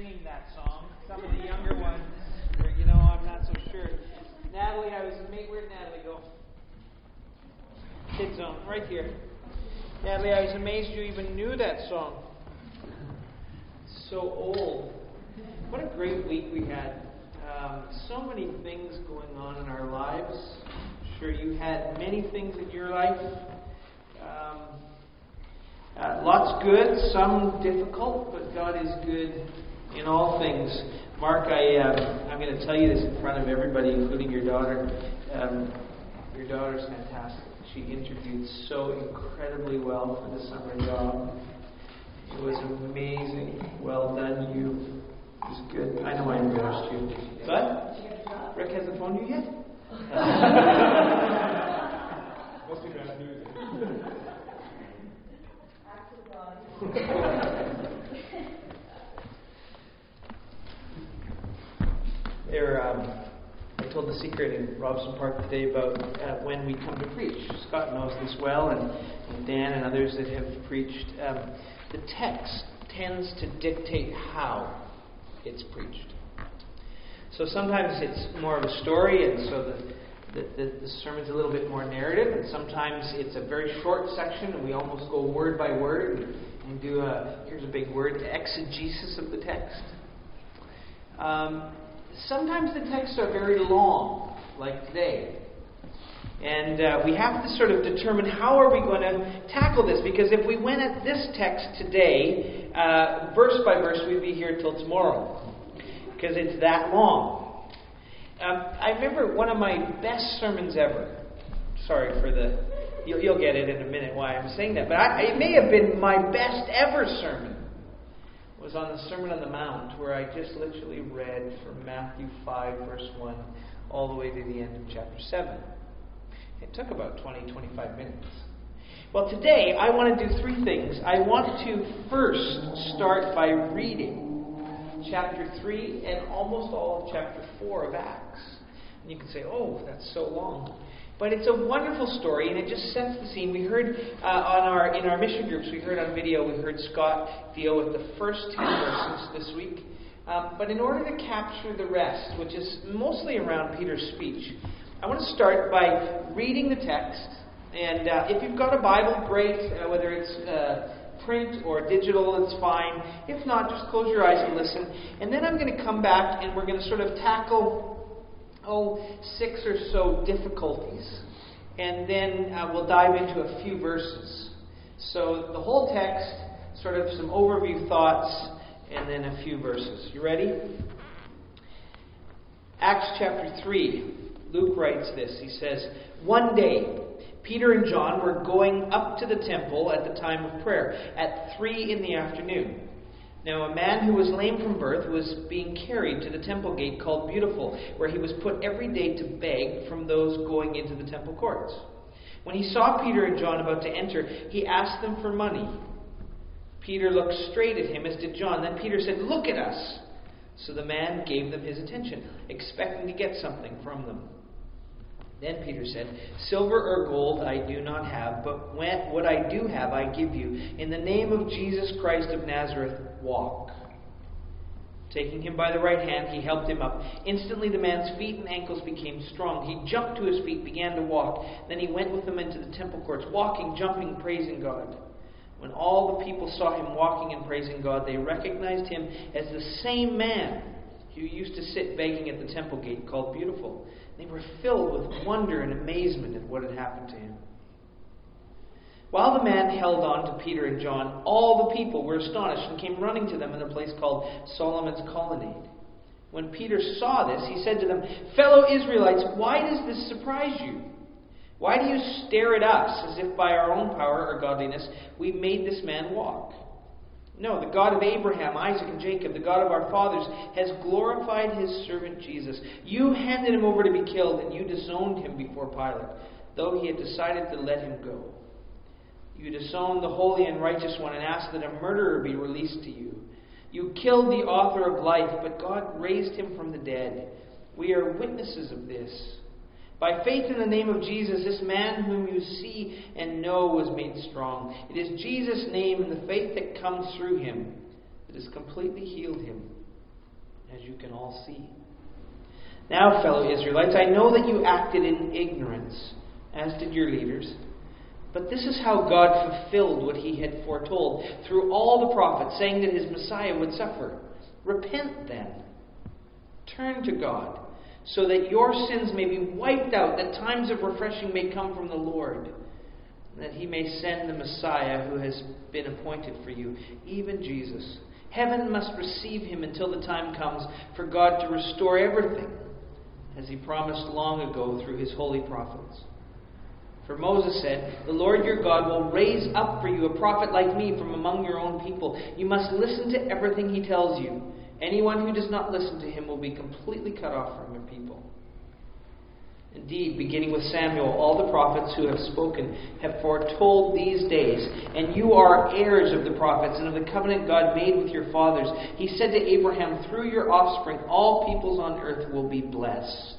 singing that song. Some of the younger ones, I'm not so sure. Natalie, where'd Natalie go? Kids Zone, right here. Natalie, I was amazed you even knew that song. So old. What a great week we had. So many things going on in our lives. I'm sure you had many things in your life. Lots good, some difficult, but God is good in all things. Mark, I'm going to tell you this in front of everybody, including your daughter. Your daughter's fantastic. She interviewed so incredibly well for the summer job. It was amazing. Well done, you. It was good. I know I embarrassed you. But Rick hasn't phoned you yet? Must be bad news. I told the secret in Robson Park today about when we come to preach. Scott knows this well, and Dan and others that have preached. The text tends to dictate how it's preached. So sometimes it's more of a story, and so the sermon's a little bit more narrative, and sometimes it's a very short section, and we almost go word by word and do here's a big word, exegesis of the text. Sometimes the texts are very long, like today. And we have to sort of determine how are we going to tackle this, because if we went at this text today, verse by verse, we'd be here till tomorrow, because it's that long. I remember one of my best sermons ever. Sorry for the... You'll get it in a minute why I'm saying that. But it may have been my best ever sermon. It was on the Sermon on the Mount, where I just literally read from Matthew 5, verse 1, all the way to the end of chapter 7. It took about 20-25 minutes. Well, today I want to do three things. I want to first start by reading chapter 3 and almost all of chapter 4 of Acts. And you can say, oh, that's so long. But it's a wonderful story, and it just sets the scene. We heard in our mission groups, we heard on video, we heard Scott deal with the first 10 verses this week. But in order to capture the rest, which is mostly around Peter's speech, I want to start by reading the text. And if you've got a Bible, great. Whether it's print or digital, it's fine. If not, just close your eyes and listen. And then I'm going to come back, and we're going to sort of tackle 6 or so difficulties. And then we'll dive into a few verses. So the whole text, sort of some overview thoughts, and then a few verses. You ready? Acts chapter 3. Luke writes this. He says, "One day, Peter and John were going up to the temple at the time of prayer, at 3 in the afternoon. Now a man who was lame from birth was being carried to the temple gate called Beautiful, where he was put every day to beg from those going into the temple courts. When he saw Peter and John about to enter, he asked them for money. Peter looked straight at him, as did John. Then Peter said, 'Look at us.' So the man gave them his attention, expecting to get something from them. Then Peter said, 'Silver or gold I do not have, but what I do have I give you. In the name of Jesus Christ of Nazareth, walk.' Taking him by the right hand, he helped him up. Instantly the man's feet and ankles became strong. He jumped to his feet, began to walk. Then he went with them into the temple courts, walking, jumping, praising God. When all the people saw him walking and praising God, they recognized him as the same man who used to sit begging at the temple gate called Beautiful. They were filled with wonder and amazement at what had happened to him. While the man held on to Peter and John, all the people were astonished and came running to them in a place called Solomon's Colonnade. When Peter saw this, he said to them, 'Fellow Israelites, why does this surprise you? Why do you stare at us as if by our own power or godliness we made this man walk? No, the God of Abraham, Isaac, and Jacob, the God of our fathers, has glorified his servant Jesus. You handed him over to be killed, and you disowned him before Pilate, though he had decided to let him go. You disowned the holy and righteous one and asked that a murderer be released to you. You killed the author of life, but God raised him from the dead. We are witnesses of this. By faith in the name of Jesus, this man whom you see and know was made strong. It is Jesus' name and the faith that comes through him that has completely healed him. as you can all see. Now, fellow Israelites, I know that you acted in ignorance, as did your leaders. But this is how God fulfilled what he had foretold through all the prophets, saying that his Messiah would suffer. Repent then. Turn to God, so that your sins may be wiped out, that times of refreshing may come from the Lord, and that he may send the Messiah who has been appointed for you, even Jesus. Heaven must receive him until the time comes for God to restore everything, as he promised long ago through his holy prophets. For Moses said, "The Lord your God will raise up for you a prophet like me from among your own people. You must listen to everything he tells you. Anyone who does not listen to him will be completely cut off from your people." Indeed, beginning with Samuel, all the prophets who have spoken have foretold these days. And you are heirs of the prophets and of the covenant God made with your fathers. He said to Abraham, "Through your offspring, all peoples on earth will be blessed."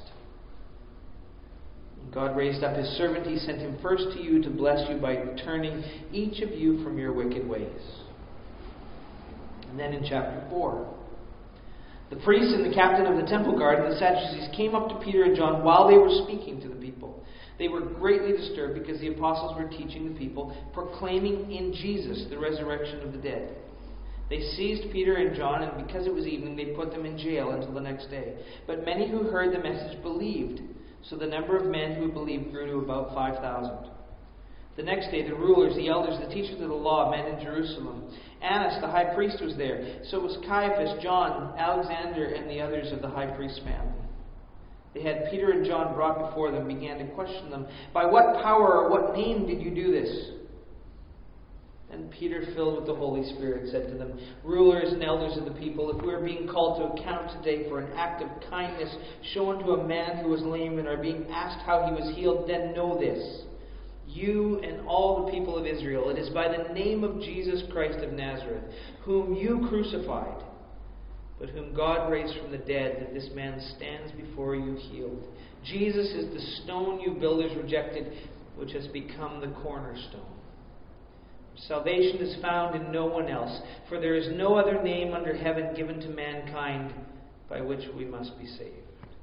When God raised up his servant, he sent him first to you to bless you by turning each of you from your wicked ways. And then in chapter 4, the priests and the captain of the temple guard and the Sadducees came up to Peter and John while they were speaking to the people. They were greatly disturbed because the apostles were teaching the people, proclaiming in Jesus the resurrection of the dead. They seized Peter and John, and because it was evening, they put them in jail until the next day. But many who heard the message believed, so the number of men who believed grew to about 5,000. The next day, the rulers, the elders, the teachers of the law met in Jerusalem. Annas, the high priest, was there. So was Caiaphas, John, Alexander, and the others of the high priest's family. They had Peter and John brought before them, began to question them. "By what power or what name did you do this?" And Peter, filled with the Holy Spirit, said to them, "Rulers and elders of the people, if we are being called to account today for an act of kindness shown to a man who was lame and are being asked how he was healed, then know this. You and all the people of Israel, it is by the name of Jesus Christ of Nazareth, whom you crucified, but whom God raised from the dead, that this man stands before you healed. Jesus is the stone you builders rejected, which has become the cornerstone. Salvation is found in no one else, for there is no other name under heaven given to mankind by which we must be saved."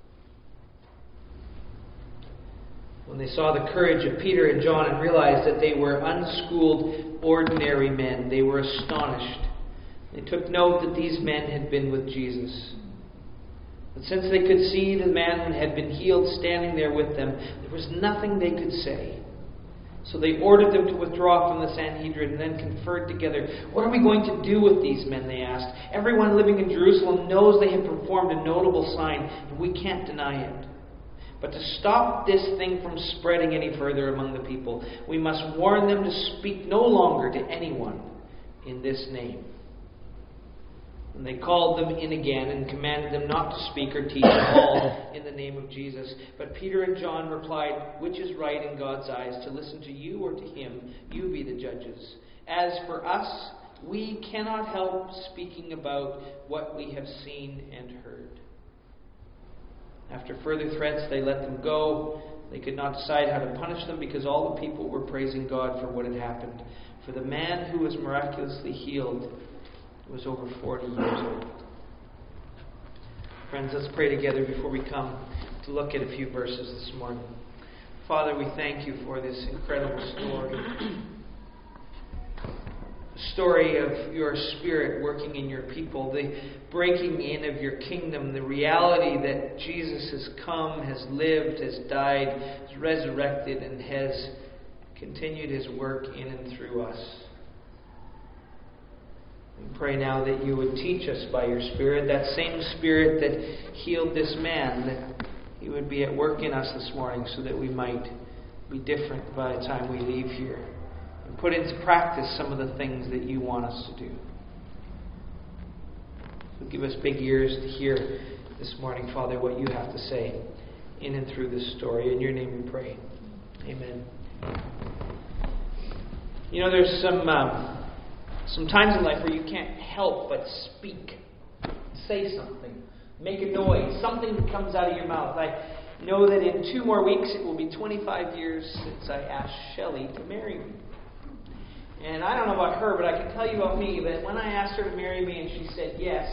When they saw the courage of Peter and John and realized that they were unschooled, ordinary men, they were astonished. They took note that these men had been with Jesus. But since they could see the man who had been healed standing there with them, there was nothing they could say. So they ordered them to withdraw from the Sanhedrin and then conferred together. "What are we going to do with these men?" they asked. "Everyone living in Jerusalem knows they have performed a notable sign, and we can't deny it. But to stop this thing from spreading any further among the people, we must warn them to speak no longer to anyone in this name." And they called them in again and commanded them not to speak or teach at all in the name of Jesus. But Peter and John replied, "Which is right in God's eyes, to listen to you or to him? You be the judges. As for us, we cannot help speaking about what we have seen and heard." After further threats, they let them go. They could not decide how to punish them because all the people were praising God for what had happened. For the man who was miraculously healed was over 40 years old. Friends, let's pray together before we come to look at a few verses this morning. Father, we thank you for this incredible story. Story of your Spirit working in your people, the breaking in of your kingdom, the reality that Jesus has come, has lived, has died, has resurrected, and has continued his work in and through us. We pray now that you would teach us by your Spirit, that same Spirit that healed this man, that he would be at work in us this morning so that we might be different by the time we leave here. And put into practice some of the things that you want us to do. So give us big ears to hear this morning, Father, what you have to say in and through this story. In your name we pray. Amen. You know, there's some times in life where you can't help but speak. Say something. Make a noise. Something comes out of your mouth. I know that in 2 more weeks it will be 25 years since I asked Shelley to marry me. And I don't know about her, but I can tell you about me that when I asked her to marry me and she said yes,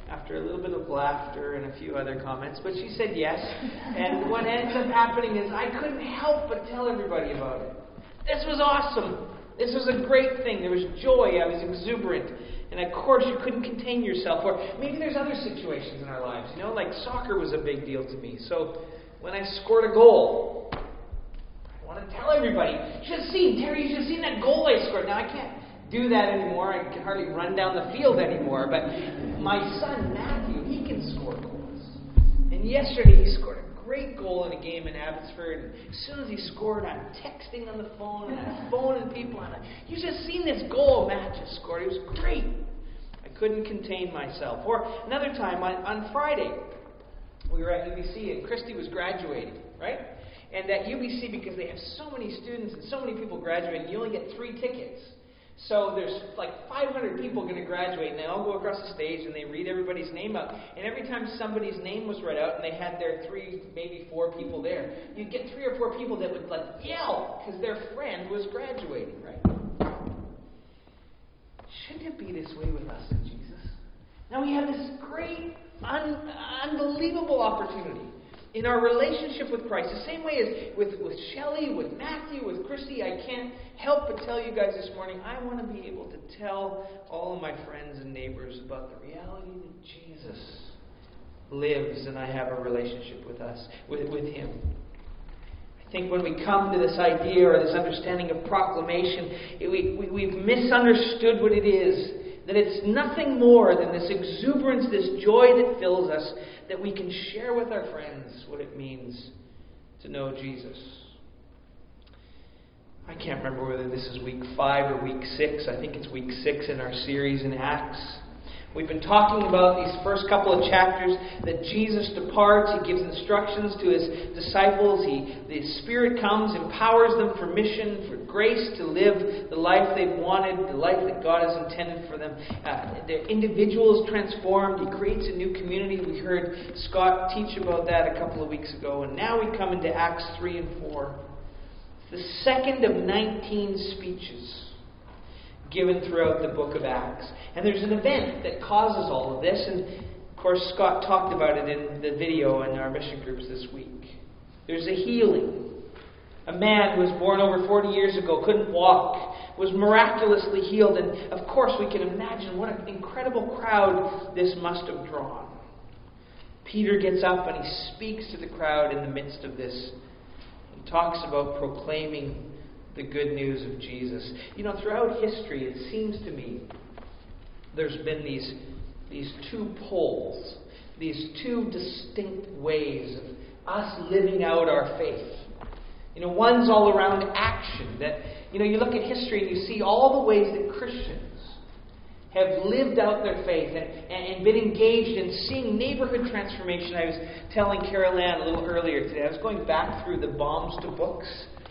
after a little bit of laughter and a few other comments, but she said yes. And what ends up happening is I couldn't help but tell everybody about it. This was awesome. This was a great thing. There was joy. I was exuberant. And of course, you couldn't contain yourself. Or maybe there's other situations in our lives. Like soccer was a big deal to me. So when I scored a goal, I want to tell everybody, you should have seen, Terry, you should have seen that goal I scored. Now, I can't do that anymore. I can hardly run down the field anymore. But my son, Matthew, he can score goals. And yesterday he scored a great goal in a game in Abbotsford. And as soon as he scored, I'm texting on the phone, and I'm phoning people. And you should have seen this goal Matt just scored. It was great. I couldn't contain myself. Or another time, on Friday, we were at UBC, and Christy was graduating, right? And at UBC, because they have so many students and so many people graduating, you only get 3 tickets. So there's like 500 people going to graduate, and they all go across the stage, and they read everybody's name out. And every time somebody's name was read out, and they had their 3, maybe 4 people there, you'd get 3 or 4 people that would yell because their friend was graduating, right? Shouldn't it be this way with us in Jesus? Now we have this great, unbelievable opportunity in our relationship with Christ. The same way as with Shelley, with Matthew, with Christy, I can't help but tell you guys this morning, I want to be able to tell all of my friends and neighbors about the reality that Jesus lives and I have a relationship with us, with Him. I think when we come to this idea or this understanding of proclamation, we've misunderstood what it is. That it's nothing more than this exuberance, this joy that fills us, that we can share with our friends what it means to know Jesus. I can't remember whether this is week 5 or week 6. I think it's week 6 in our series in Acts. We've been talking about these first couple of chapters that Jesus departs. He gives instructions to His disciples. The Spirit comes, empowers them for mission, for grace to live the life they've wanted, the life that God has intended for them. Their individual is transformed. He creates a new community. We heard Scott teach about that a couple of weeks ago. And now we come into Acts 3 and 4. It's the second of 19 speeches given throughout the book of Acts. And there's an event that causes all of this, and of course Scott talked about it in the video in our mission groups this week. There's a healing. A man who was born over 40 years ago, couldn't walk, was miraculously healed, and of course we can imagine what an incredible crowd this must have drawn. Peter gets up and he speaks to the crowd in the midst of this. He talks about proclaiming the good news of Jesus. Throughout history, it seems to me there's been these 2 poles, these 2 distinct ways of us living out our faith. One's all around action. That you look at history and you see all the ways that Christians have lived out their faith and been engaged in seeing neighborhood transformation. I was telling Carol Ann a little earlier today. I was going back through the Bombs to Books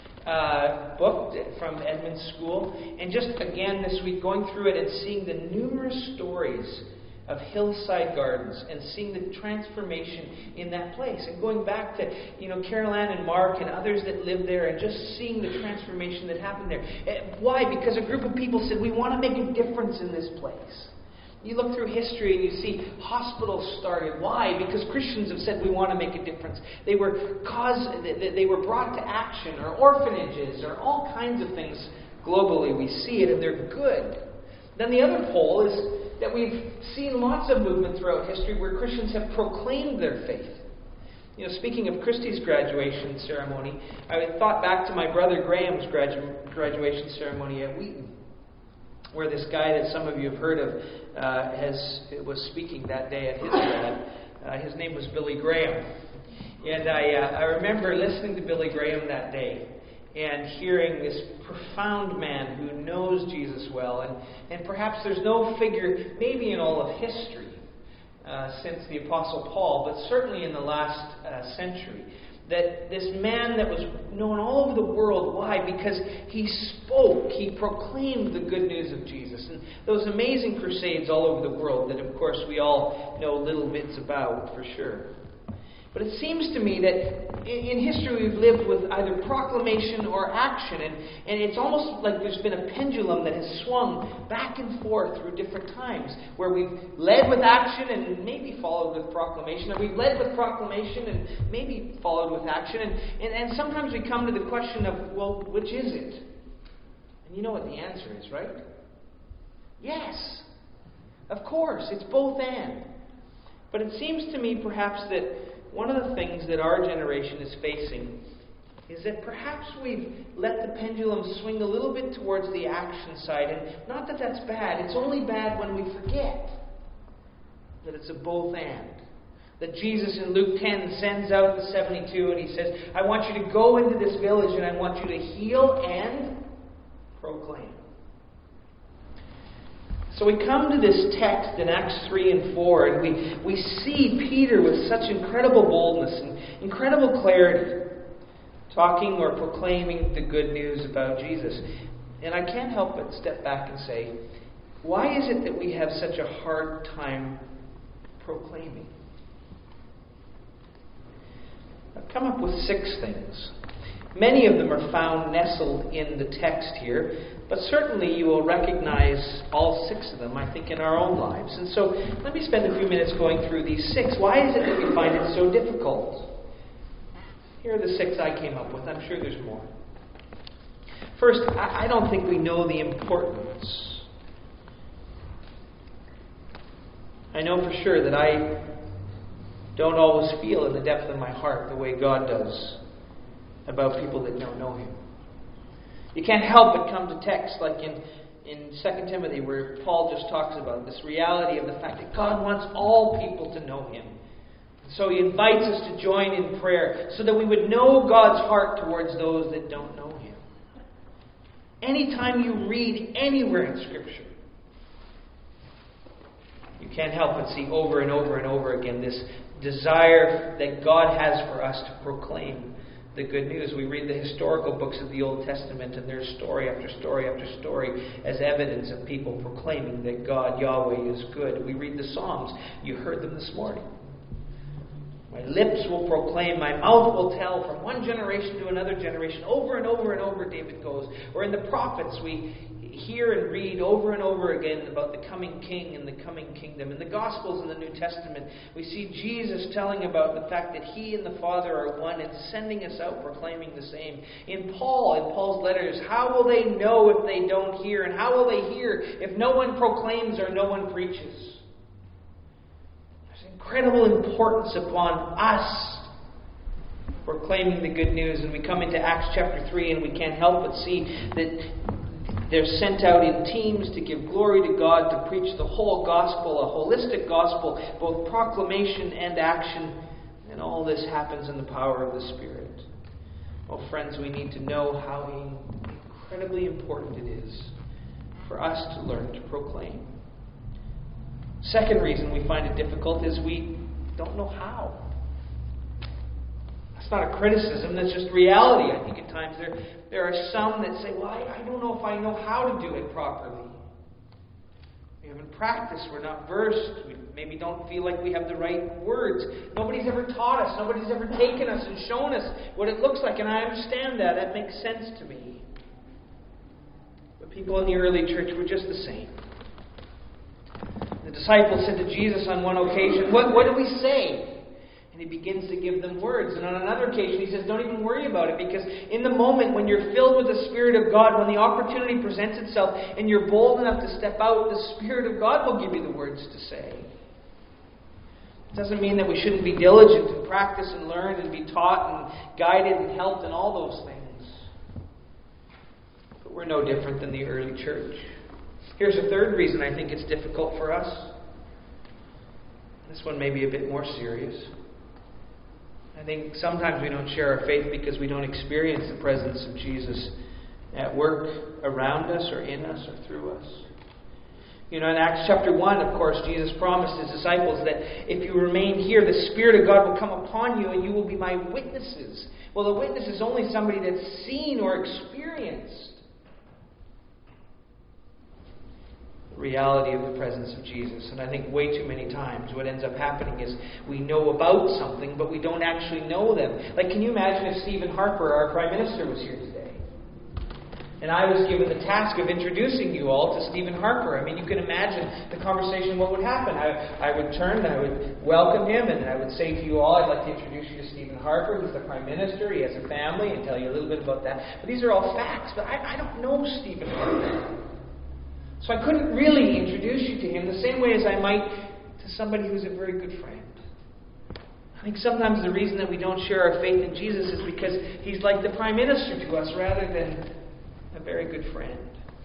book from Edmund School, and just again this week going through it and seeing the numerous stories of Hillside Gardens and seeing the transformation in that place, and going back to Carol Ann and Mark and others that lived there, and just seeing the transformation that happened there. Why? Because a group of people said, we want to make a difference in this place. You look through history and you see hospitals started. Why? Because Christians have said we want to make a difference. They were brought to action, or orphanages, or all kinds of things globally. We see it and they're good. Then the other pole is that we've seen lots of movement throughout history where Christians have proclaimed their faith. Speaking of Christy's graduation ceremony, I thought back to my brother Graham's graduation ceremony at Wheaton, where this guy that some of you have heard of was speaking that day at his grad. His name was Billy Graham. And I remember listening to Billy Graham that day and hearing this profound man who knows Jesus well. And perhaps there's no figure, maybe in all of history, since the Apostle Paul, but certainly in the last century, that this man that was known all over the world. Why? Because he spoke, he proclaimed the good news of Jesus. And those amazing crusades all over the world that, of course, we all know little bits about, for sure. But it seems to me that in history we've lived with either proclamation or action. And it's almost like there's been a pendulum that has swung back and forth through different times, where we've led with action and maybe followed with proclamation, or we've led with proclamation and maybe followed with action. And sometimes we come to the question of, well, which is it? And you know what the answer is, right? Yes. Of course, it's both and. But it seems to me perhaps that one of the things that our generation is facing is that perhaps we've let the pendulum swing a little bit towards the action side. And not that that's bad. It's only bad when we forget that it's a both and. That Jesus in Luke 10 sends out the 72 and he says, I want you to go into this village and I want you to heal and proclaim. So we come to this text in Acts 3 and 4, and we see Peter with such incredible boldness and incredible clarity, talking or proclaiming the good news about Jesus. And I can't help but step back and say, why is it that we have such a hard time proclaiming? I've come up with 6 things. Many of them are found nestled in the text here, but certainly you will recognize all 6 of them, I think, in our own lives. And so let me spend a few minutes going through these 6. Why is it that we find it so difficult? Here are the 6 I came up with. I'm sure there's more. First, I don't think we know the importance. I know for sure that I don't always feel in the depth of my heart the way God does about people that don't know Him. You can't help but come to texts like in 2 Timothy, where Paul just talks about this reality of the fact that God wants all people to know Him. So he invites us to join in prayer so that we would know God's heart towards those that don't know Him. Anytime you read anywhere in Scripture, you can't help but see over and over and over again this desire that God has for us to proclaim the good news. We read the historical books of the Old Testament, and there's story after story after story as evidence of people proclaiming that God, Yahweh, is good. We read the Psalms. You heard them this morning. My lips will proclaim, my mouth will tell, from one generation to another generation. Over and over and over, David goes. Or in the prophets, we hear and read over and over again about the coming king and the coming kingdom. In the Gospels in the New Testament, we see Jesus telling about the fact that He and the Father are one and sending us out proclaiming the same. In Paul's letters, how will they know if they don't hear? And how will they hear if no one proclaims or no one preaches? There's incredible importance upon us proclaiming the good news. And we come into Acts chapter 3 and we can't help but see that they're sent out in teams to give glory to God, to preach the whole gospel, a holistic gospel, both proclamation and action. And all this happens in the power of the Spirit. Oh, friends, we need to know how incredibly important it is for us to learn to proclaim. Second reason we find it difficult is we don't know how. It's not a criticism, that's just reality. I think at times there are some that say, well, I don't know if I know how to do it properly. We haven't practiced, we're not versed, we maybe don't feel like we have the right words. Nobody's ever taught us, nobody's ever taken us and shown us what it looks like, and I understand that. That makes sense to me. But people in the early church were just the same. The disciples said to Jesus on one occasion, what do we say? And He begins to give them words. And on another occasion, He says, don't even worry about it, because in the moment when you're filled with the Spirit of God, when the opportunity presents itself and you're bold enough to step out, the Spirit of God will give you the words to say. It doesn't mean that we shouldn't be diligent and practice and learn and be taught and guided and helped and all those things. But we're no different than the early church. Here's a third reason I think it's difficult for us. This one may be a bit more serious. I think sometimes we don't share our faith because we don't experience the presence of Jesus at work around us or in us or through us. You know, in Acts chapter 1, of course, Jesus promised His disciples that if you remain here, the Spirit of God will come upon you and you will be my witnesses. Well, the witness is only somebody that's seen or experienced. reality of the presence of Jesus. And I think way too many times what ends up happening is we know about something, but we don't actually know them. Like, can you imagine if Stephen Harper, our Prime Minister, was here today? And I was given the task of introducing you all to Stephen Harper. I mean, you can imagine the conversation, what would happen. I would turn and I would welcome him, and I would say to you all, I'd like to introduce you to Stephen Harper. He's the Prime Minister. He has a family, and tell you a little bit about that. But these are all facts, but I don't know Stephen Harper. So I couldn't really introduce you to him the same way as I might to somebody who's a very good friend. I think sometimes the reason that we don't share our faith in Jesus is because He's like the Prime Minister to us rather than a very good friend.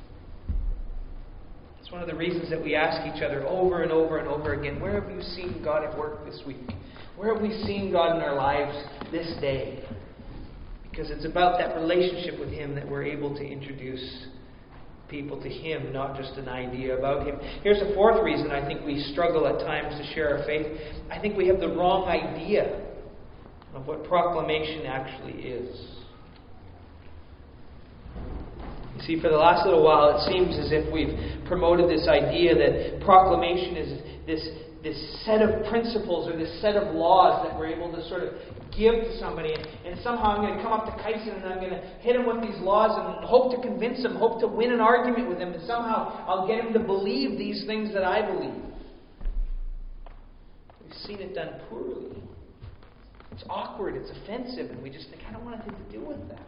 It's one of the reasons that we ask each other over and over and over again, where have you seen God at work this week? Where have we seen God in our lives this day? Because it's about that relationship with Him that we're able to introduce people to Him, not just an idea about Him. Here's a fourth reason I think we struggle at times to share our faith. I think we have the wrong idea of what proclamation actually is. You see, for the last little while, it seems as if we've promoted this idea that proclamation is this set of principles or this set of laws that we're able to sort of give to somebody. And somehow I'm going to come up to Kyson and I'm going to hit him with these laws and hope to convince him, hope to win an argument with him. And somehow I'll get him to believe these things that I believe. We've seen it done poorly. It's awkward, it's offensive, and we just think, I don't want anything to do with that.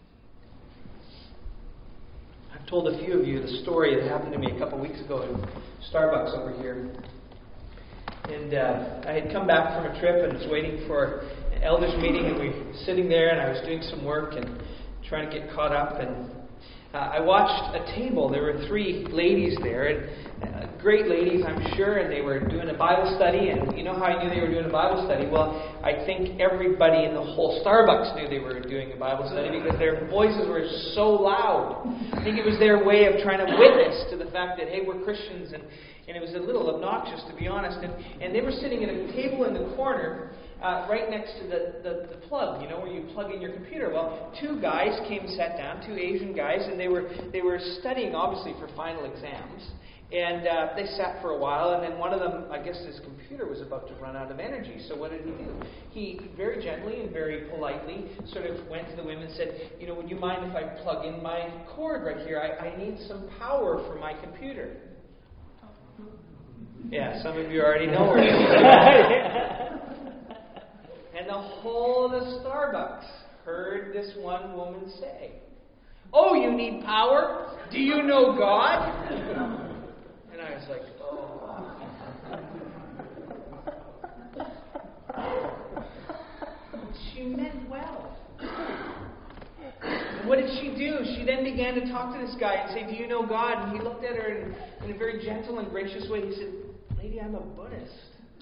I've told a few of you the story that happened to me a couple weeks ago in Starbucks over here. And I had come back from a trip and was waiting for an elders meeting, and we were sitting there, and I was doing some work and trying to get caught up. And I watched a table. There were 3 ladies there, and great ladies, I'm sure, and they were doing a Bible study. And you know how I knew they were doing a Bible study? Well, I think everybody in the whole Starbucks knew they were doing a Bible study because their voices were so loud. I think it was their way of trying to witness to the fact that, hey, we're Christians, and it was a little obnoxious, to be honest. And they were sitting at a table in the corner right next to the plug, you know, where you plug in your computer. Well, 2 guys came and sat down, 2 Asian guys, and they were studying, obviously, for final exams. And they sat for a while, and then one of them, I guess his computer was about to run out of energy. So what did he do? He very gently and very politely sort of went to the women and said, you know, would you mind if I plug in my cord right here? I need some power for my computer. Yeah, some of you already know where And the whole of the Starbucks heard this one woman say, oh, you need power? Do you know God? And I was like, oh. She meant well. And what did she do? She then began to talk to this guy and say, do you know God? And he looked at her in a very gentle and gracious way. He said, lady, I'm a Buddhist.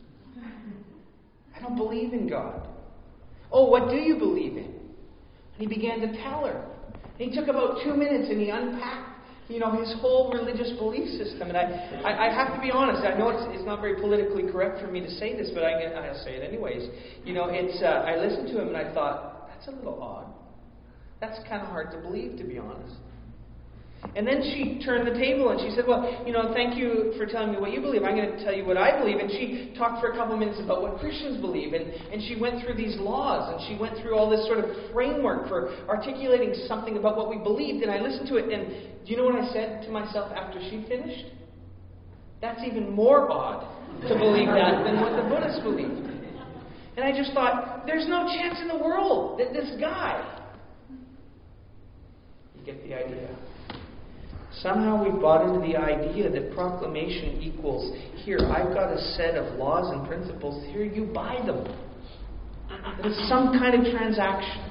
I don't believe in God. Oh, what do you believe in? And he began to tell her. And he took about 2 minutes and he unpacked, you know, his whole religious belief system. And I have to be honest. I know it's not very politically correct for me to say this, but I'll say it anyways. You know, I listened to him and I thought, that's a little odd. That's kind of hard to believe, to be honest. And then she turned the table and she said, well, you know, thank you for telling me what you believe. I'm going to tell you what I believe. And she talked for a couple of minutes about what Christians believe. And she went through these laws and she went through all this sort of framework for articulating something about what we believed. And I listened to it. And do you know what I said to myself after she finished? That's even more odd to believe that than what the Buddhists believed. And I just thought, there's no chance in the world that this guy... You get the idea. Somehow we've bought into the idea that proclamation equals, here, I've got a set of laws and principles, here, you buy them. That it's some kind of transaction.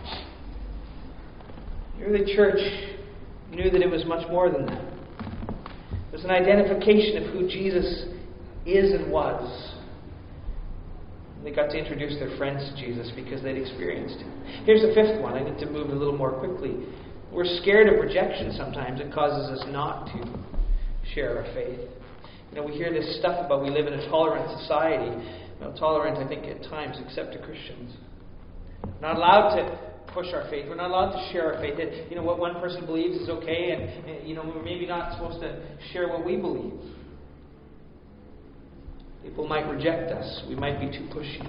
The early church knew that it was much more than that. It was an identification of who Jesus is and was. And they got to introduce their friends to Jesus because they'd experienced Him. Here's the 5th one. I need to move a little more quickly. We're scared of rejection sometimes. It causes us not to share our faith. You know, we hear this stuff about we live in a tolerant society. Well, tolerant, I think, at times, except to Christians. We're not allowed to push our faith. We're not allowed to share our faith. You know, what one person believes is okay, and you know, we're maybe not supposed to share what we believe. People might reject us. We might be too pushy.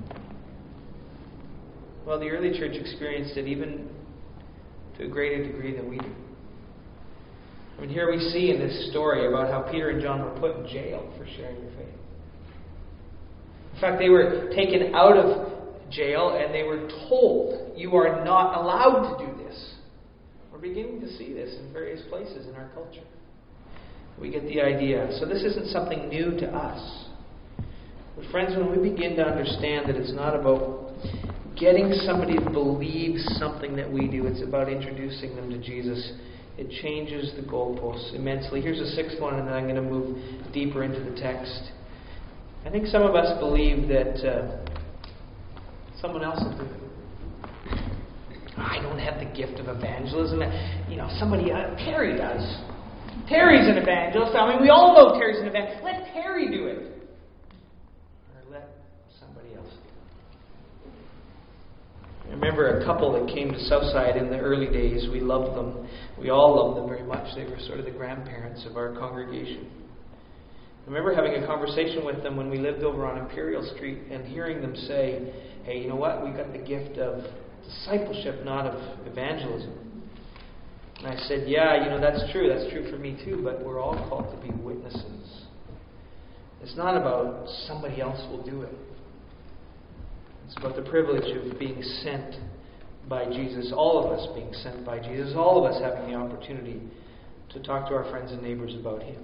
Well, the early church experienced it even to a greater degree than we do. I mean, here we see in this story about how Peter and John were put in jail for sharing their faith. In fact, they were taken out of jail and they were told, you are not allowed to do this. We're beginning to see this in various places in our culture. We get the idea. So this isn't something new to us. But friends, when we begin to understand that it's not about getting somebody to believe something that we do, it's about introducing them to Jesus, it changes the goalposts immensely. Here's a sixth one, and then I'm going to move deeper into the text. I think some of us believe that someone else will do it. I don't have the gift of evangelism. Somebody, Terry does. Terry's an evangelist. I mean, we all know Terry's an evangelist. Let Terry do it. Or let somebody else do it. I remember a couple that came to Southside in the early days. We loved them. We all loved them very much. They were sort of the grandparents of our congregation. I remember having a conversation with them when we lived over on Imperial Street and hearing them say, hey, you know what? We got the gift of discipleship, not of evangelism. And I said, yeah, that's true. That's true for me too, but we're all called to be witnesses. It's not about somebody else will do it. It's about the privilege of being sent by Jesus, all of us being sent by Jesus, all of us having the opportunity to talk to our friends and neighbors about Him.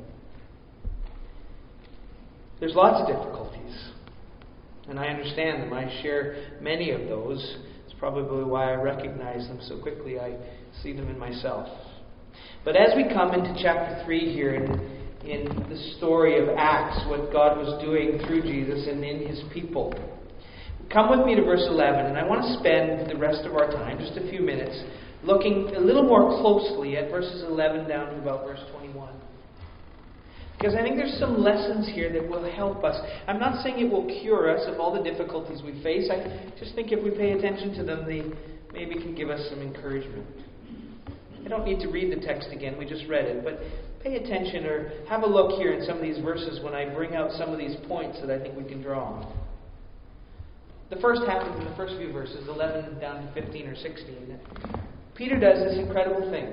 There's lots of difficulties, and I understand them. I share many of those. It's probably why I recognize them so quickly. I see them in myself. But as we come into chapter 3 here in the story of Acts, what God was doing through Jesus and in His people, come with me to verse 11, and I want to spend the rest of our time, just a few minutes, looking a little more closely at verses 11 down to about verse 21. Because I think there's some lessons here that will help us. I'm not saying it will cure us of all the difficulties we face. I just think if we pay attention to them, they maybe can give us some encouragement. I don't need to read the text again. We just read it. But pay attention or have a look here in some of these verses when I bring out some of these points that I think we can draw on. The first happens in the first few verses, 11 down to 15 or 16. Peter does this incredible thing.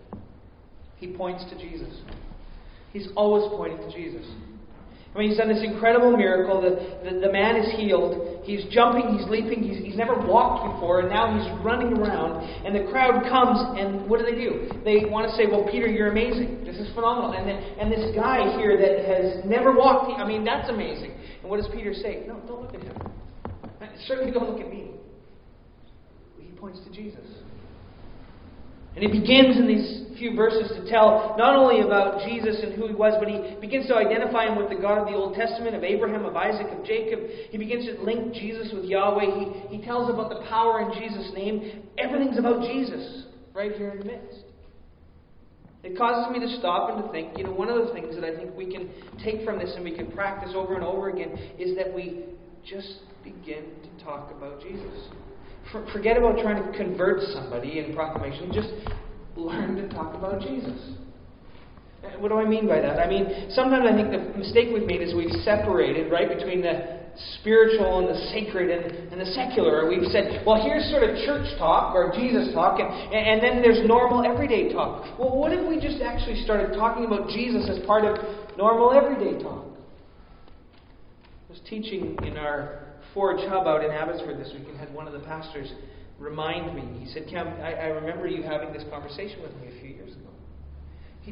He points to Jesus. He's always pointing to Jesus. I mean, he's done this incredible miracle. The man is healed. He's jumping, he's leaping. He's never walked before, and now he's running around. And the crowd comes, and what do? They want to say, well, Peter, you're amazing. This is phenomenal. And this guy here that has never walked, I mean, that's amazing. And what does Peter say? No, don't look at him. Certainly don't look at me. He points to Jesus. And he begins in these few verses to tell not only about Jesus and who He was, but he begins to identify Him with the God of the Old Testament, of Abraham, of Isaac, of Jacob. He begins to link Jesus with Yahweh. He tells about the power in Jesus' name. Everything's about Jesus right here in the midst. It causes me to stop and to think, one of the things that I think we can take from this and we can practice over and over again is that we just begin to talk about Jesus. Forget about trying to convert somebody in proclamation. Just learn to talk about Jesus. What do I mean by that? I mean, sometimes I think the mistake we've made is we've separated, right, between the spiritual and the sacred and the secular. We've said, well, here's sort of church talk or Jesus talk, and then there's normal everyday talk. Well, what if we just actually started talking about Jesus as part of normal everyday talk? I was teaching in our Forge Hub out in Abbotsford this week and had one of the pastors remind me. He said, Cam, I remember you having this conversation with me a few years ago. He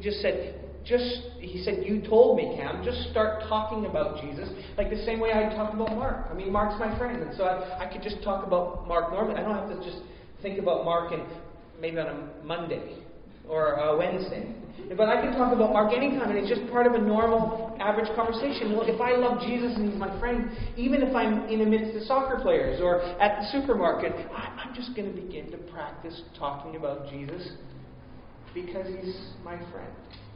said, you told me, Cam, just start talking about Jesus like the same way I talk about Mark. I mean, Mark's my friend, and so I could just talk about Mark normally. I don't have to just think about Mark maybe on a Monday or a Wednesday. But I can talk about Mark anytime, and it's just part of a normal, average conversation. Well, if I love Jesus and He's my friend, even if I'm in amidst the soccer players or at the supermarket, I'm just going to begin to practice talking about Jesus because He's my friend.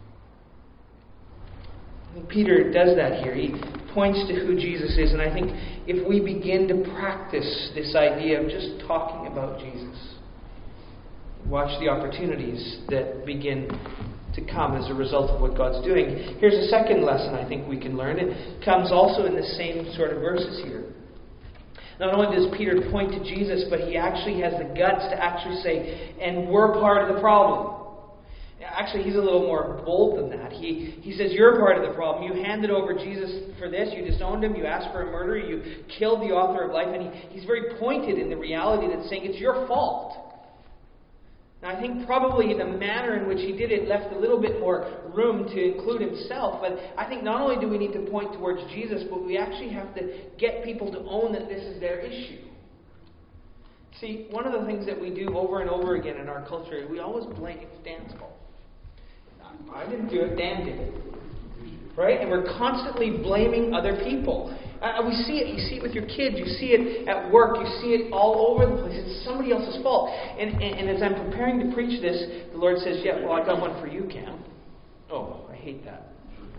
I think Peter does that here. He points to who Jesus is, and I think if we begin to practice this idea of just talking about Jesus, watch the opportunities that begin to come as a result of what God's doing. Here's a second lesson I think we can learn. It comes also in the same sort of verses here. Not only does Peter point to Jesus, but he actually has the guts to actually say, and we're part of the problem. Actually, he's a little more bold than that. He says, you're part of the problem. You handed over Jesus for this. You disowned him. You asked for a murder. You killed the author of life. And he's very pointed in the reality that's saying it's your fault. Now, I think probably the manner in which he did it left a little bit more room to include himself. But I think not only do we need to point towards Jesus, but we actually have to get people to own that this is their issue. See, one of the things that we do over and over again in our culture, we always blame Dan's fault. I didn't do it, Dan did it. Right? And we're constantly blaming other people. We see it. You see it with your kids. You see it at work. You see it all over the place. It's somebody else's fault. And as I'm preparing to preach this, the Lord says, yeah, well, I got one for you, Cam. Oh, I hate that.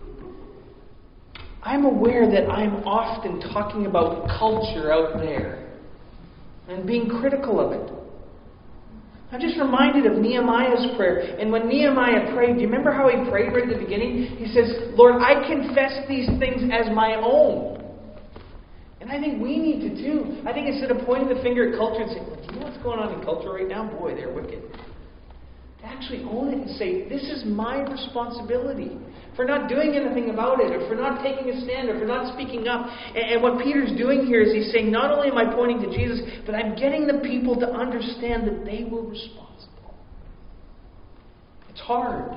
I'm aware that I'm often talking about culture out there and being critical of it. I'm just reminded of Nehemiah's prayer. And when Nehemiah prayed, do you remember how he prayed right at the beginning? He says, Lord, I confess these things as my own. And I think we need to too. I think instead of pointing the finger at culture and saying, well, do you know what's going on in culture right now? Boy, they're wicked. To actually own it and say, this is my responsibility for not doing anything about it, or for not taking a stand, or for not speaking up. And what Peter's doing here is he's saying, not only am I pointing to Jesus, but I'm getting the people to understand that they were responsible. It's hard.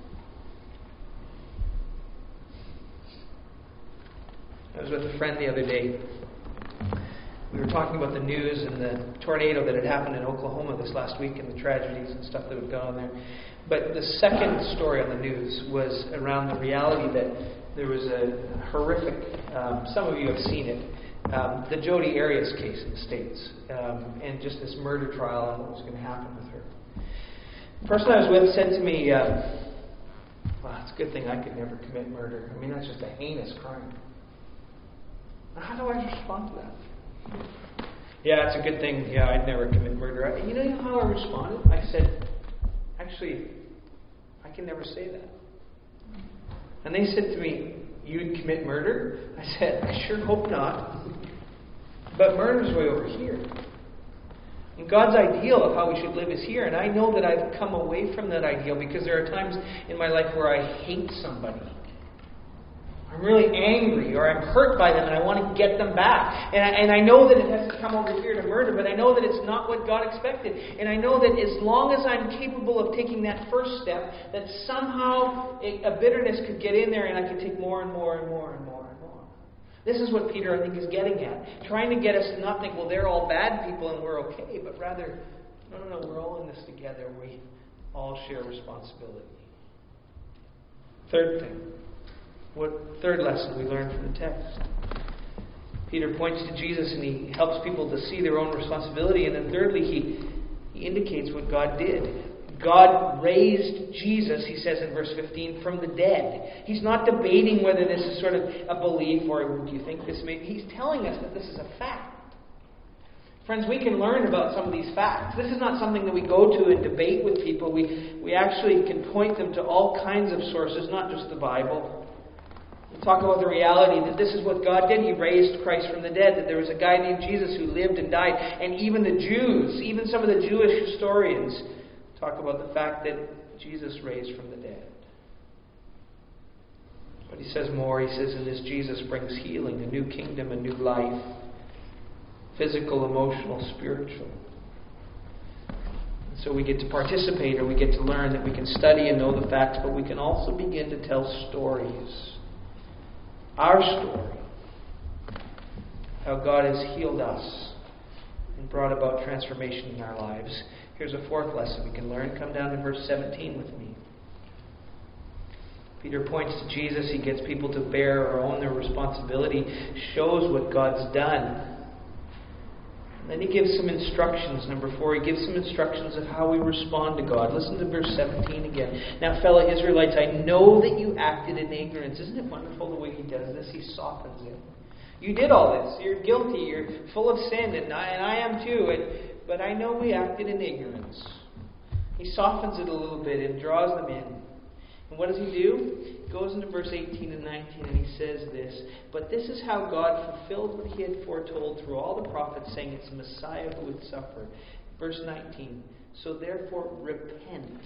I was with a friend the other day. We were talking about the news and the tornado that had happened in Oklahoma this last week and the tragedies and stuff that had gone on there. But the second story on the news was around the reality that there was a horrific, some of you have seen it, the Jodi Arias case in the States, and just this murder trial and what was going to happen with her. The person I was with said to me, well, it's a good thing I could never commit murder. I mean, that's just a heinous crime. How do I respond to that? Yeah, it's a good thing. Yeah, I'd never commit murder. You know how I responded? I said, actually, I can never say that. And they said to me, you'd commit murder? I said, I sure hope not. But murder's way over here. And God's ideal of how we should live is here. And I know that I've come away from that ideal because there are times in my life where I hate somebody. I'm really angry, or I'm hurt by them, and I want to get them back. And I know that it has to come over here to murder, but I know that it's not what God expected. And I know that as long as I'm capable of taking that first step, that somehow a bitterness could get in there, and I could take more and more and more and more and more. This is what Peter, I think, is getting at. Trying to get us to not think, well, they're all bad people and we're okay, but rather, no, we're all in this together. We all share responsibility. Third thing. Third lesson we learn from the text? Peter points to Jesus and he helps people to see their own responsibility. And then thirdly, he indicates what God did. God raised Jesus, he says in verse 15, from the dead. He's not debating whether this is sort of a belief or do you think this may... He's telling us that this is a fact. Friends, we can learn about some of these facts. This is not something that we go to and debate with people. We actually can point them to all kinds of sources, not just the Bible. Talk about the reality that this is what God did. He raised Christ from the dead. That there was a guy named Jesus who lived and died. And even the Jews, even some of the Jewish historians, talk about the fact that Jesus raised from the dead. But he says more. He says, in this Jesus brings healing, a new kingdom, a new life. Physical, emotional, spiritual. And so we get to participate, or we get to learn that we can study and know the facts, but we can also begin to tell stories. Our story. How God has healed us and brought about transformation in our lives. Here's a fourth lesson we can learn. Come down to verse 17 with me. Peter points to Jesus. He gets people to bear or own their responsibility. Shows what God's done. And then he gives some instructions. Number 4, he gives some instructions of how we respond to God. Listen to verse 17 again. Now, fellow Israelites, I know that you acted in ignorance. Isn't it wonderful the way he does this? He softens it. You did all this. You're guilty. You're full of sin. And I am too. But I know we acted in ignorance. He softens it a little bit and draws them in. And what does he do? He goes into verse 18 and 19 and he says this, "But this is how God fulfilled what he had foretold through all the prophets, saying it's the Messiah who would suffer." Verse 19, "So therefore repent."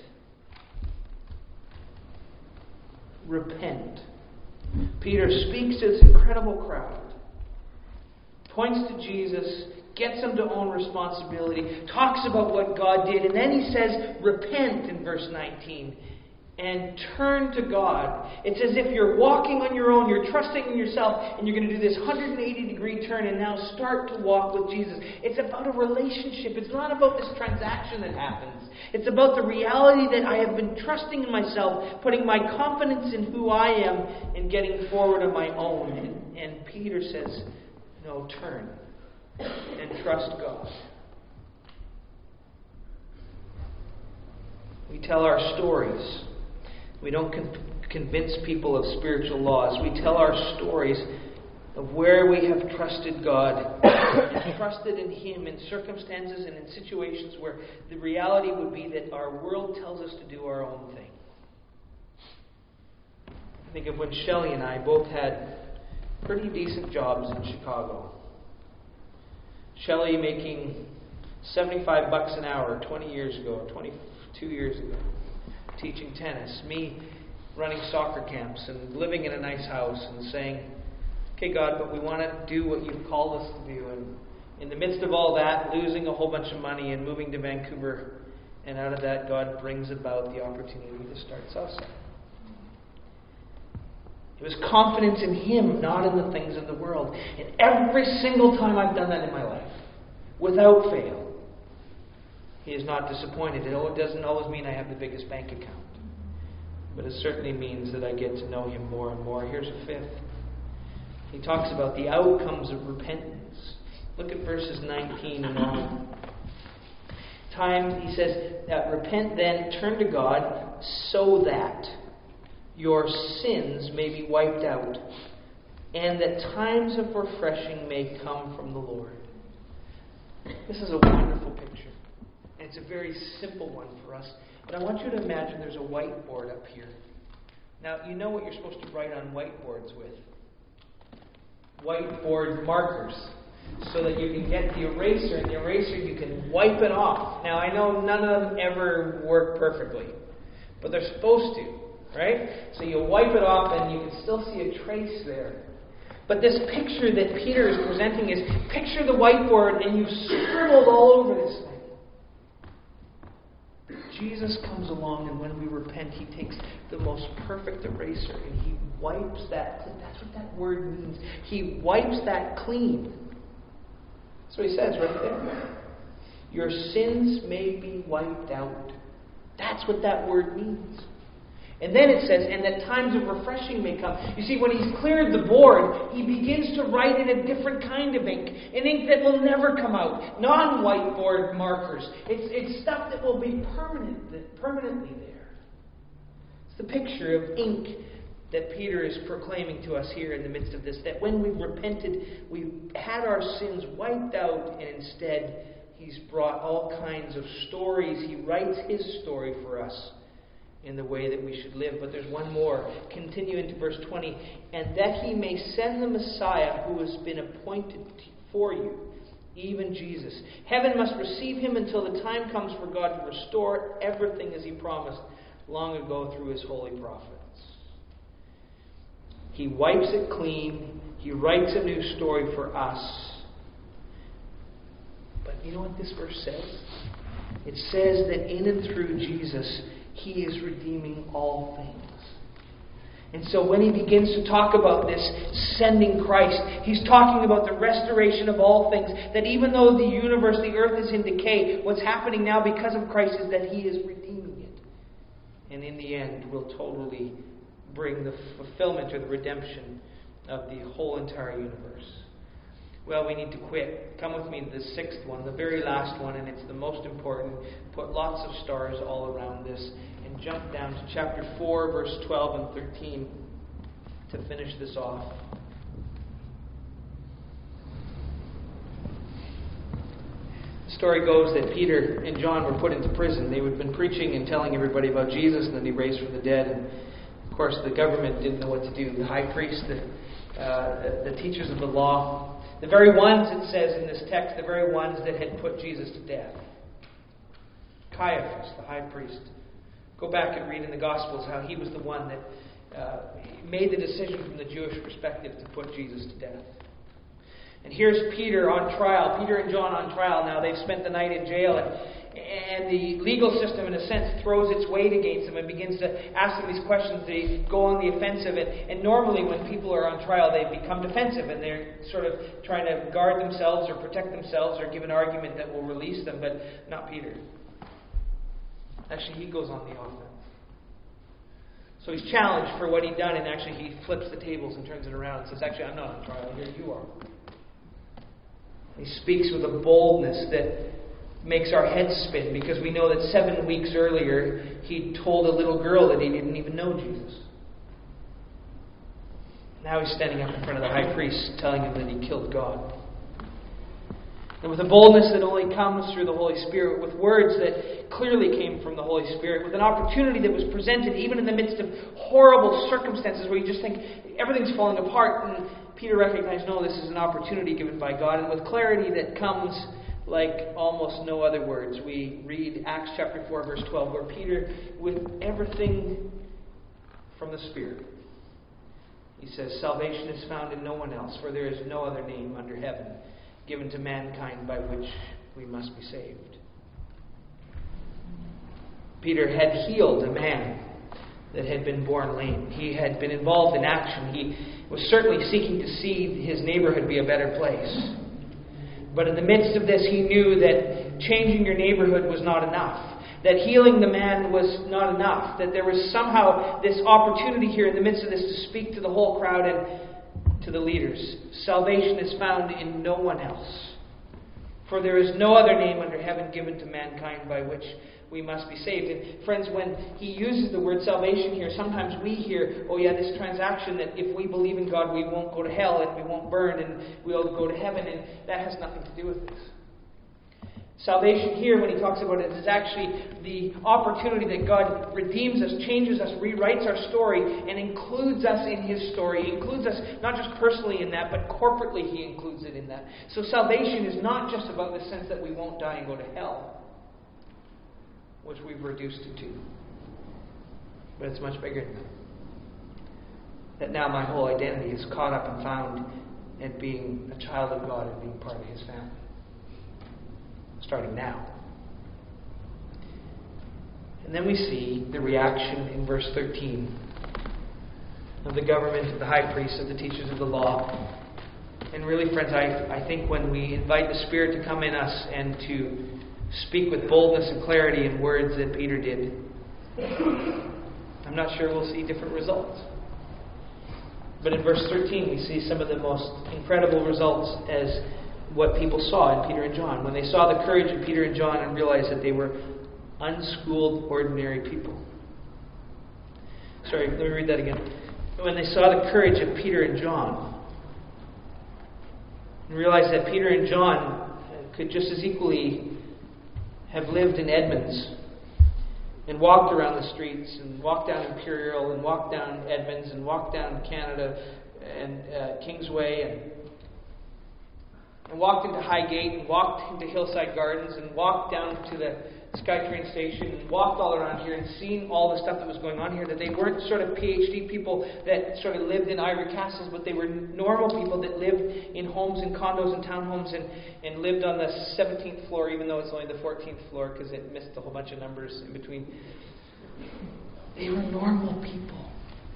Repent. Peter speaks to this incredible crowd, points to Jesus, gets them to own responsibility, talks about what God did, and then he says, repent in verse 19, and turn to God. It's as if you're walking on your own, you're trusting in yourself, and you're going to do this 180-degree turn and now start to walk with Jesus. It's about a relationship. It's not about this transaction that happens. It's about the reality that I have been trusting in myself, putting my confidence in who I am, and getting forward on my own. And Peter says, no, turn and trust God. We tell our stories. We don't convince people of spiritual laws. We tell our stories of where we have trusted God and trusted in Him in circumstances and in situations where the reality would be that our world tells us to do our own thing. I think of when Shelley and I both had pretty decent jobs in Chicago. Shelley making $75 an hour 22 years ago, teaching tennis. Me running soccer camps and living in a nice house and saying, okay, God, but we want to do what you've called us to do. And in the midst of all that, losing a whole bunch of money and moving to Vancouver. And out of that, God brings about the opportunity to start Salsa. It was confidence in Him, not in the things of the world. And every single time I've done that in my life, without fail, He is not disappointed. It doesn't always mean I have the biggest bank account. But it certainly means that I get to know Him more and more. Here's a fifth. He talks about the outcomes of repentance. Look at verses 19 and on. He says, repent then, turn to God, so that your sins may be wiped out, and that times of refreshing may come from the Lord. This is a wonderful picture. And it's a very simple one for us. But I want you to imagine there's a whiteboard up here. Now, you know what you're supposed to write on whiteboards with. Whiteboard markers. So that you can get the eraser, and the eraser you can wipe it off. Now, I know none of them ever work perfectly. But they're supposed to. Right? So you wipe it off and you can still see a trace there. But this picture that Peter is presenting is, picture the whiteboard and you've scribbled all over this thing. Jesus comes along, and when we repent, He takes the most perfect eraser and He wipes that clean. That's what that word means. He wipes that clean. That's what He says right there. Your sins may be wiped out. That's what that word means. And then it says, and that times of refreshing may come. You see, when He's cleared the board, He begins to write in a different kind of ink. An ink that will never come out. Non-whiteboard markers. It's stuff that will be permanently there. It's the picture of ink that Peter is proclaiming to us here in the midst of this. That when we repented, we had our sins wiped out, and instead He's brought all kinds of stories. He writes His story for us in the way that we should live. But there's one more. Continue into verse 20. And that He may send the Messiah who has been appointed for you, even Jesus. Heaven must receive Him until the time comes for God to restore everything as He promised long ago through His holy prophets. He wipes it clean. He writes a new story for us. But you know what this verse says? It says that in and through Jesus, He is redeeming all things. And so when he begins to talk about this sending Christ, he's talking about the restoration of all things. That even though the universe, the earth is in decay, what's happening now because of Christ is that He is redeeming it. And in the end will totally bring the fulfillment or the redemption of the whole entire universe. Well, we need to quit. Come with me to the sixth one, the very last one, and it's the most important. Put lots of stars all around this, and jump down to chapter 4, verse 12 and 13 to finish this off. The story goes that Peter and John were put into prison. They had been preaching and telling everybody about Jesus, and then He raised from the dead. And Of course, the government didn't know what to do. The high priest, the teachers of the law, the very ones, it says in this text, the very ones that had put Jesus to death. Caiaphas, the high priest. Go back and read in the Gospels how he was the one that made the decision from the Jewish perspective to put Jesus to death. And here's Peter on trial, Peter and John on trial now. They've spent the night in jail, and the legal system, in a sense, throws its weight against them and begins to ask them these questions. They go on the offensive, and normally when people are on trial, they become defensive, and they're sort of trying to guard themselves or protect themselves or give an argument that will release them, but not Peter. Actually, he goes on the offense. So he's challenged for what he'd done, and actually he flips the tables and turns it around and says, actually, I'm not on trial, here you are. He speaks with a boldness that makes our heads spin, because we know that 7 weeks earlier he told a little girl that he didn't even know Jesus. Now he's standing up in front of the high priest telling him that he killed God. And with a boldness that only comes through the Holy Spirit, with words that clearly came from the Holy Spirit, with an opportunity that was presented even in the midst of horrible circumstances where you just think everything's falling apart, and Peter recognized, no, this is an opportunity given by God, and with clarity that comes like almost no other words. We read Acts chapter 4, verse 12, where Peter, with everything from the Spirit, he says, salvation is found in no one else, for there is no other name under heaven given to mankind by which we must be saved. Peter had healed a man that had been born lame. He had been involved in action. He was certainly seeking to see his neighborhood be a better place. But in the midst of this, he knew that changing your neighborhood was not enough. That healing the man was not enough. That there was somehow this opportunity here in the midst of this to speak to the whole crowd and to the leaders. Salvation is found in no one else. For there is no other name under heaven given to mankind by which we must be saved. And friends, when he uses the word salvation here, sometimes we hear, oh yeah, this transaction that if we believe in God, we won't go to hell and we won't burn and we'll go to heaven, and that has nothing to do with this. Salvation here, when he talks about it, is actually the opportunity that God redeems us, changes us, rewrites our story, and includes us in his story. He includes us not just personally in that, but corporately he includes it in that. So salvation is not just about the sense that we won't die and go to hell, which we've reduced it to. But it's much bigger than that. That now my whole identity is caught up and found in being a child of God and being part of his family. Starting now. And then we see the reaction in verse 13 of the government, of the high priests, of the teachers of the law. And really, friends, I think when we invite the Spirit to come in us and to speak with boldness and clarity in words that Peter did, I'm not sure we'll see different results. But in verse 13 we see some of the most incredible results as what people saw in Peter and John. When they saw the courage of Peter and John and realized that they were unschooled, ordinary people. Sorry, let me read that again. When they saw the courage of Peter and John and realized that Peter and John could just as equally have lived in Edmonds and walked around the streets and walked down Imperial and walked down Edmonds and walked down Canada and Kingsway and walked into Highgate and walked into Hillside Gardens and walked down to the SkyTrain station and walked all around here and seen all the stuff that was going on here, that they weren't sort of PhD people that sort of lived in ivory castles, but they were normal people that lived in homes and condos and townhomes and lived on the 17th floor, even though it's only the 14th floor because it missed a whole bunch of numbers in between. They were normal people.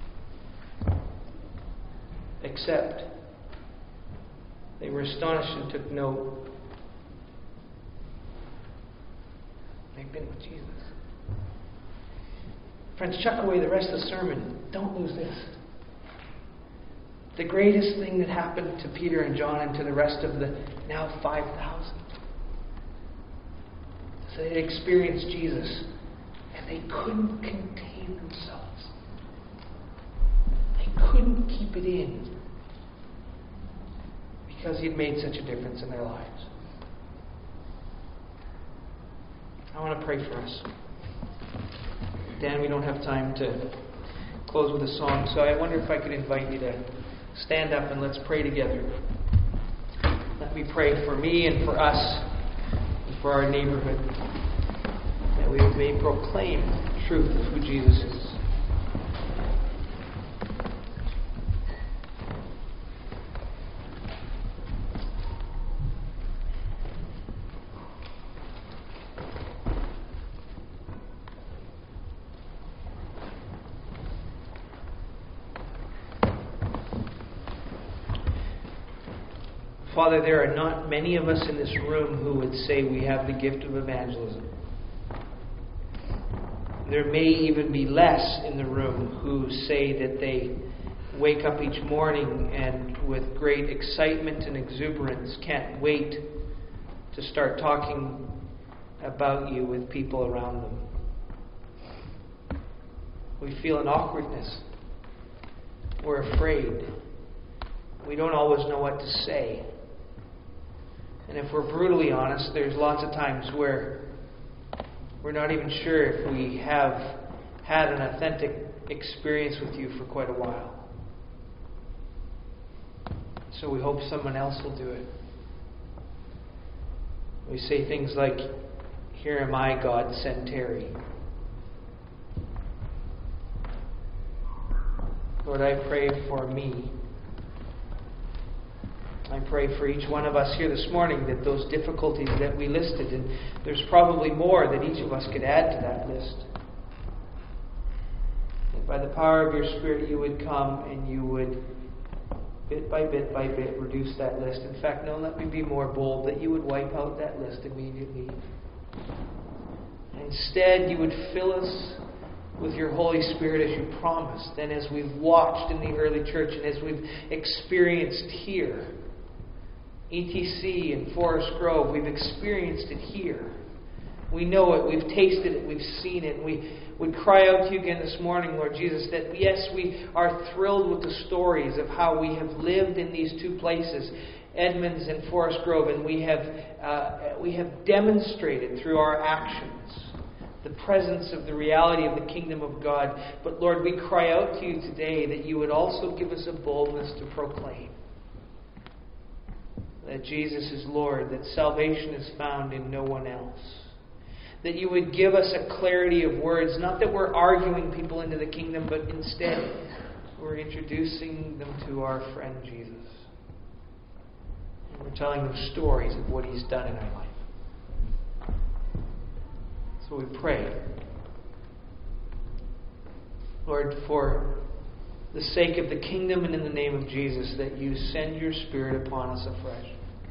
Except they were astonished and took note. They've been with Jesus. Friends, chuck away the rest of the sermon. Don't lose this. The greatest thing that happened to Peter and John and to the rest of the now 5,000 is that they experienced Jesus and they couldn't contain themselves. They couldn't keep it in because he had made such a difference in their lives. I want to pray for us. Dan, we don't have time to close with a song. So I wonder if I could invite you to stand up and let's pray together. Let me pray for me and for us and for our neighborhood, that we may proclaim the truth of who Jesus is. Father, there are not many of us in this room who would say we have the gift of evangelism. There may even be less in the room who say that they wake up each morning and with great excitement and exuberance can't wait to start talking about you with people around them. We feel an awkwardness. We're afraid. We don't always know what to say. And if we're brutally honest, there's lots of times where we're not even sure if we have had an authentic experience with you for quite a while. So we hope someone else will do it. We say things like, "Here am I, God, send Terry." Lord, I pray for me. I pray for each one of us here this morning that those difficulties that we listed, and there's probably more that each of us could add to that list, that by the power of your Spirit you would come and you would bit by bit reduce that list. In fact, no, let me be more bold, that you would wipe out that list immediately. Instead, you would fill us with your Holy Spirit as you promised, and as we've watched in the early church and as we've experienced here. ETC and Forest Grove, we've experienced it here. We know it, we've tasted it, we've seen it. We would cry out to you again this morning, Lord Jesus, that yes, we are thrilled with the stories of how we have lived in these two places, Edmonds and Forest Grove, and we have demonstrated through our actions the presence of the reality of the kingdom of God. But Lord, we cry out to you today that you would also give us a boldness to proclaim that Jesus is Lord, that salvation is found in no one else. That you would give us a clarity of words, not that we're arguing people into the kingdom, but instead we're introducing them to our friend Jesus. And we're telling them stories of what He's done in our life. So we pray, Lord, for the sake of the kingdom and in the name of Jesus, that you send your Spirit upon us afresh.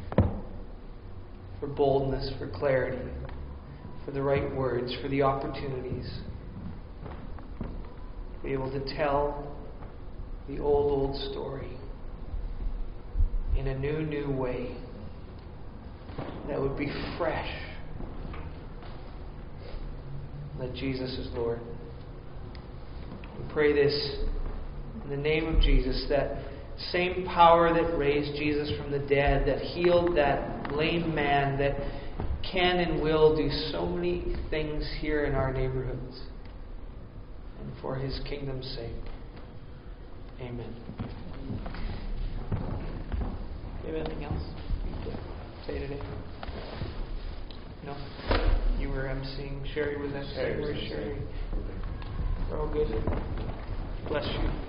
For boldness, for clarity, for the right words, for the opportunities. To be able to tell the old story in a new way that would be fresh. That Jesus is Lord. We pray this in the name of Jesus, that same power that raised Jesus from the dead, that healed that lame man, that can and will do so many things here in our neighborhoods. And for His kingdom's sake. Amen. Do you have anything else to say today? No? You were emceeing. Sherry was emceeing. Where's Sherry? We're all good. Bless you.